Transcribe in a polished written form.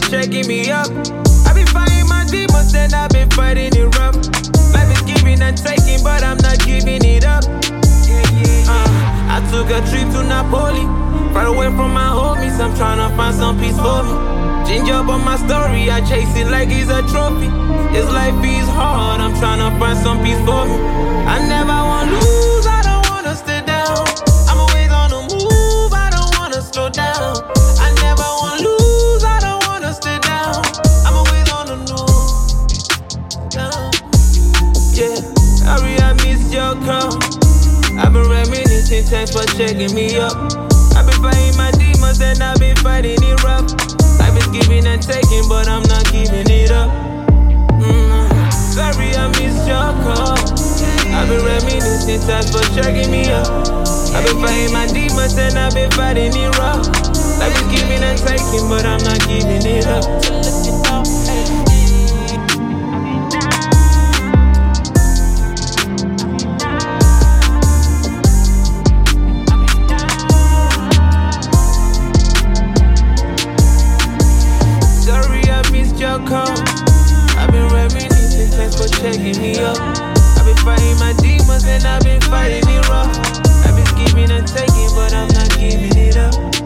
checking me up. I been fighting my demons, and I've been fighting it rough. Life is giving and taking, but I'm not giving it up. I took a trip to Napoli, far away from my homies. I'm tryna find some peace for me. Change up on my story, I chase it like it's a trophy. This life is hard, I'm tryna find some peace for me. I never wanna lose, I don't wanna stay down. I'm always on the move, I don't wanna slow down. I never wanna lose, I don't wanna stay down. I'm always on the move. Yeah, Harry, I miss your call. I've been reminiscing, thanks for checking me up. I've been fighting my demons and I've been fighting it rough. Life is giving and taking, but I'm not giving it up. Sorry, I missed your call. I've been reminiscing, thanks for checking me up. I've been fighting my demons and I've been fighting it rough. Life is giving and taking, but I'm not giving it up. Your call. I've been reminiscing, thanks for checking me up. I've been fighting my demons and I've been fighting it rough. I've been giving and taking, but I'm not giving it up.